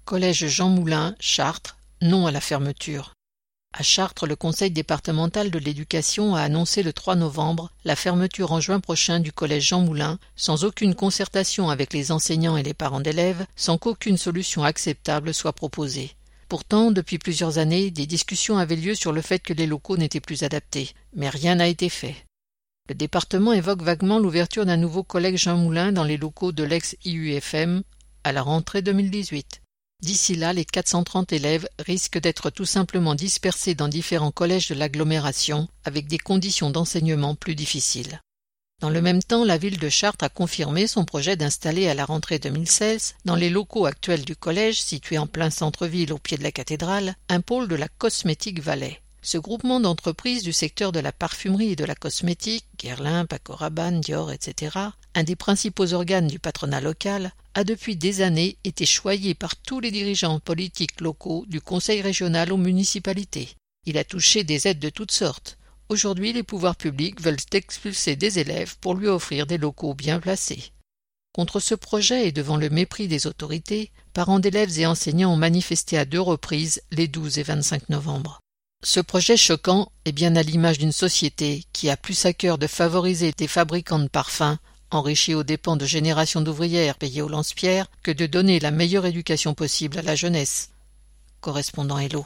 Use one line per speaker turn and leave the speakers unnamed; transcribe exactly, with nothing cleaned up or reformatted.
Collège Jean Moulin, Chartres, non à la fermeture. À Chartres, le Conseil départemental de l'éducation a annoncé le trois novembre la fermeture en juin prochain du collège Jean Moulin, sans aucune concertation avec les enseignants et les parents d'élèves, sans qu'aucune solution acceptable soit proposée. Pourtant, depuis plusieurs années, des discussions avaient lieu sur le fait que les locaux n'étaient plus adaptés, mais rien n'a été fait. Le département évoque vaguement l'ouverture d'un nouveau collège Jean Moulin dans les locaux de l'ex-I U F M à la rentrée deux mille dix-huit. D'ici là, les quatre cent trente élèves risquent d'être tout simplement dispersés dans différents collèges de l'agglomération avec des conditions d'enseignement plus difficiles. Dans le même temps, la ville de Chartres a confirmé son projet d'installer à la rentrée deux mille seize, dans les locaux actuels du collège, situé en plein centre-ville au pied de la cathédrale, un pôle de la Cosmétique Valais. Ce groupement d'entreprises du secteur de la parfumerie et de la cosmétique, Guerlain, Paco Rabanne, Dior, et cetera, un des principaux organes du patronat local, a depuis des années été choyé par tous les dirigeants politiques locaux du conseil régional aux municipalités. Il a touché des aides de toutes sortes. Aujourd'hui, les pouvoirs publics veulent expulser des élèves pour lui offrir des locaux bien placés. Contre ce projet et devant le mépris des autorités, parents d'élèves et enseignants ont manifesté à deux reprises les douze et vingt-cinq novembre. Ce projet choquant est bien à l'image d'une société qui a plus à cœur de favoriser des fabricants de parfums, enrichis aux dépens de générations d'ouvrières payées au lance-pierre, que de donner la meilleure éducation possible à la jeunesse. Correspondant Hello.